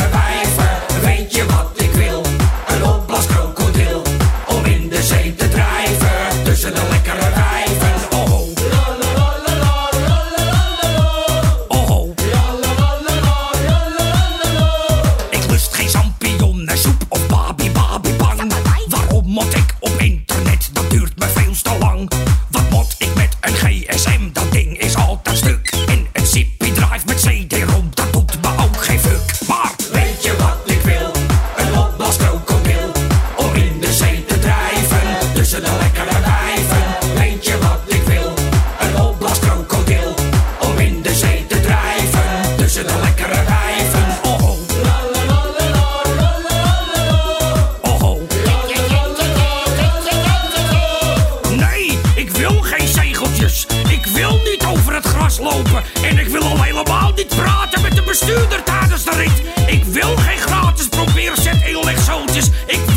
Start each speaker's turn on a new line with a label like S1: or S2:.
S1: lekkere wijven. Weet je wat ik wil? Een opblaskrokodil. Om in de zee te drijven. Tussen de lekkere wijven. Oh ho. Oh ho. Ik lust geen champignonsoep of babi bang. Waarom moet ik op internet? Dat duurt me veel te lang. Wat moet ik met een gsm? Dat ding is altijd stuk. En een zippy drive met CD-ROM, dat doet me ook geen fuck. Maar weet je wat ik wil? Een opblaskrokodil. Om in de zee te drijven. Tussen de lekkere wijven. Weet je wat ik wil? Een opblaskrokodil. Om in de zee te drijven. Tussen de lekkere wijven. Oh ho. Oh ho. Nee, ik wil geen zegeltjes. Ik wil niet over het gras lopen. En ik wil al helemaal niet praten met de bestuurder tijdens de rit. Ik wil geen gratis probeerzet inlegzootjes. Ik